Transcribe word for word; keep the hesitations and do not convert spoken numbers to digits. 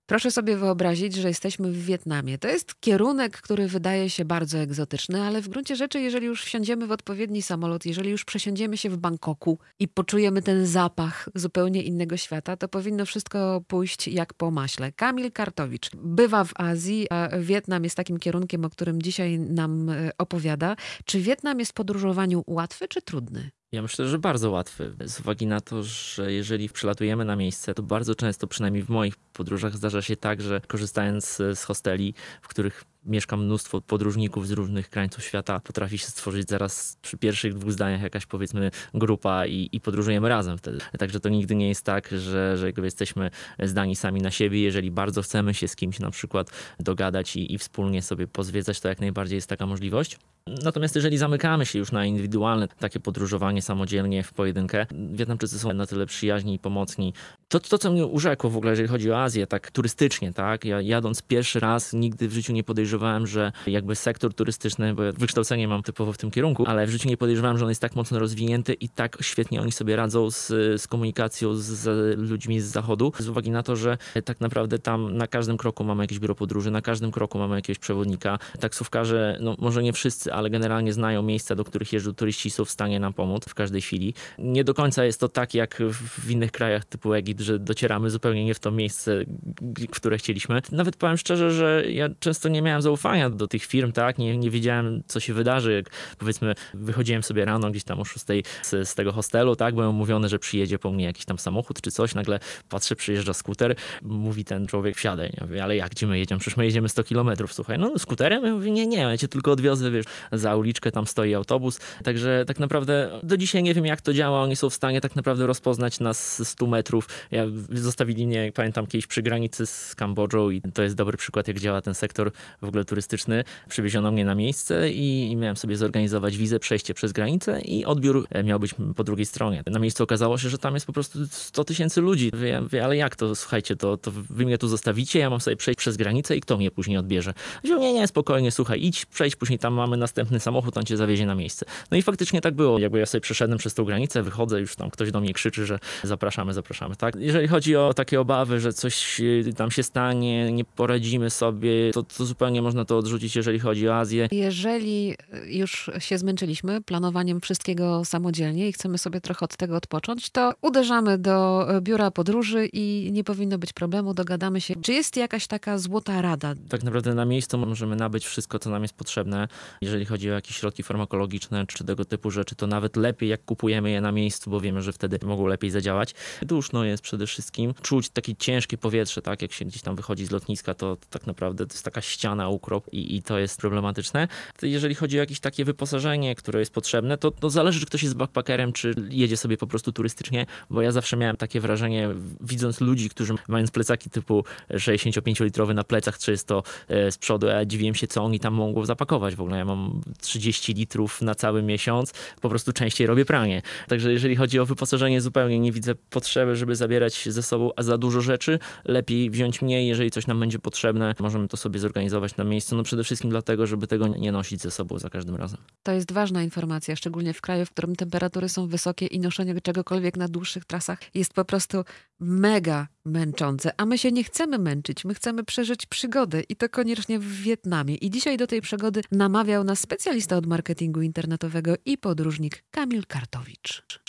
Proszę sobie wyobrazić, że jesteśmy w Wietnamie. To jest kierunek, który wydaje się bardzo egzotyczny, ale w gruncie rzeczy, jeżeli już wsiądziemy w odpowiedni samolot, jeżeli już przesiądziemy się w Bangkoku i poczujemy ten zapach zupełnie innego świata, to powinno wszystko pójść jak po maśle. Kamil Kartowicz bywa w Azji, a Wietnam jest takim kierunkiem, o którym dzisiaj nam e, opowiada. Czy Wietnam jest w podróżowaniu łatwy czy trudny? Ja myślę, że bardzo łatwy, z uwagi na to, że jeżeli przylatujemy na miejsce, to bardzo często, przynajmniej w moich podróżach, zdarza się tak, że korzystając z hosteli, w których mieszka mnóstwo podróżników z różnych krańców świata, potrafi się stworzyć zaraz przy pierwszych dwóch zdaniach jakaś, powiedzmy, grupa i, i podróżujemy razem wtedy. Także to nigdy nie jest tak, że, że jakby jesteśmy zdani sami na siebie. Jeżeli bardzo chcemy się z kimś na przykład dogadać i, i wspólnie sobie pozwiedzać, to jak najbardziej jest taka możliwość. Natomiast jeżeli zamykamy się już na indywidualne takie podróżowanie samodzielnie w pojedynkę, Wietnamczycy są na tyle przyjaźni i pomocni. To, to co mnie urzekło w ogóle, jeżeli chodzi o Azję, tak turystycznie, tak? Ja jadąc pierwszy raz nigdy w życiu nie podejrzewałem, że jakby sektor turystyczny, bo ja wykształcenie mam typowo w tym kierunku, ale w życiu nie podejrzewałem, że on jest tak mocno rozwinięty i tak świetnie oni sobie radzą z, z komunikacją z, z ludźmi z zachodu, z uwagi na to, że tak naprawdę tam na każdym kroku mamy jakieś biuro podróży, na każdym kroku mamy jakiegoś przewodnika. Taksówkarze, no może nie wszyscy, ale generalnie znają miejsca, do których jeżdżą turyści, są w stanie nam pomóc w każdej chwili. Nie do końca jest to tak jak w innych krajach typu Egipt, że docieramy zupełnie nie w to miejsce, w które chcieliśmy. Nawet powiem szczerze, że ja często nie miałem zaufania do tych firm, tak? Nie, nie wiedziałem, co się wydarzy. Jak powiedzmy, wychodziłem sobie rano gdzieś tam o szóstej z, z tego hostelu, tak? Byłem umówiony, że przyjedzie po mnie jakiś tam samochód czy coś. Nagle patrzę, przyjeżdża skuter. Mówi ten człowiek, wsiadaj. Ja mówię, ale jak, gdzie my jedziemy? Przecież my jedziemy sto kilometrów, słuchaj. No skuterem? Ja mówię, nie, nie, ja cię tylko odwiozę, wiesz, za uliczkę, tam stoi autobus. Także tak naprawdę do dzisiaj nie wiem, jak to działa. Oni są w stanie tak naprawdę rozpoznać nas z stu metrów. Ja zostawili mnie, pamiętam, kiedyś przy granicy z Kambodżą i to jest dobry przykład, jak działa ten sektor w ogóle turystyczny. Przywieziono mnie na miejsce i, i miałem sobie zorganizować wizę, przejście przez granicę i odbiór miał być po drugiej stronie. Na miejscu okazało się, że tam jest po prostu sto tysięcy ludzi. Ja mówię, ale jak to, słuchajcie, to, to wy mnie tu zostawicie, ja mam sobie przejść przez granicę i kto mnie później odbierze? Mówię, nie, nie, spokojnie, słuchaj, idź, przejdź, później tam mamy następny samochód, on cię zawiezie na miejsce. No i faktycznie tak było. Jakby ja sobie przeszedłem przez tą granicę, wychodzę, już tam ktoś do mnie krzyczy, że zapraszamy, zapraszamy, tak? Jeżeli chodzi o takie obawy, że coś tam się stanie, nie poradzimy sobie, to, to zupełnie można to odrzucić, jeżeli chodzi o Azję. Jeżeli już się zmęczyliśmy planowaniem wszystkiego samodzielnie i chcemy sobie trochę od tego odpocząć, to uderzamy do biura podróży i nie powinno być problemu, dogadamy się. Czy jest jakaś taka złota rada? Tak naprawdę na miejscu możemy nabyć wszystko, co nam jest potrzebne. Jeżeli chodzi o jakieś środki farmakologiczne czy tego typu rzeczy, to nawet lepiej, jak kupujemy je na miejscu, bo wiemy, że wtedy mogą lepiej zadziałać. Duszno jest przede wszystkim. Czuć takie ciężkie powietrze, tak? Jak się gdzieś tam wychodzi z lotniska, to, to tak naprawdę to jest taka ściana, ukrop i, i to jest problematyczne. To jeżeli chodzi o jakieś takie wyposażenie, które jest potrzebne, to, to zależy, czy ktoś jest backpackerem, czy jedzie sobie po prostu turystycznie, bo ja zawsze miałem takie wrażenie, widząc ludzi, którzy mając plecaki typu sześćdziesięciopięciolitrowy na plecach, trzysta z przodu, ja dziwiłem się, co oni tam mogą zapakować. W ogóle ja mam trzydzieści litrów na cały miesiąc, po prostu częściej robię pranie. Także jeżeli chodzi o wyposażenie, zupełnie nie widzę potrzeby, żeby zabierać ze sobą za dużo rzeczy. Lepiej wziąć mniej, jeżeli coś nam będzie potrzebne. Możemy to sobie zorganizować na miejscu. No przede wszystkim dlatego, żeby tego nie nosić ze sobą za każdym razem. To jest ważna informacja, szczególnie w kraju, w którym temperatury są wysokie i noszenie czegokolwiek na dłuższych trasach jest po prostu mega męczące. A my się nie chcemy męczyć, my chcemy przeżyć przygodę i to koniecznie w Wietnamie. I dzisiaj do tej przygody namawiał nas specjalista od marketingu internetowego i podróżnik Kamil Kartowicz.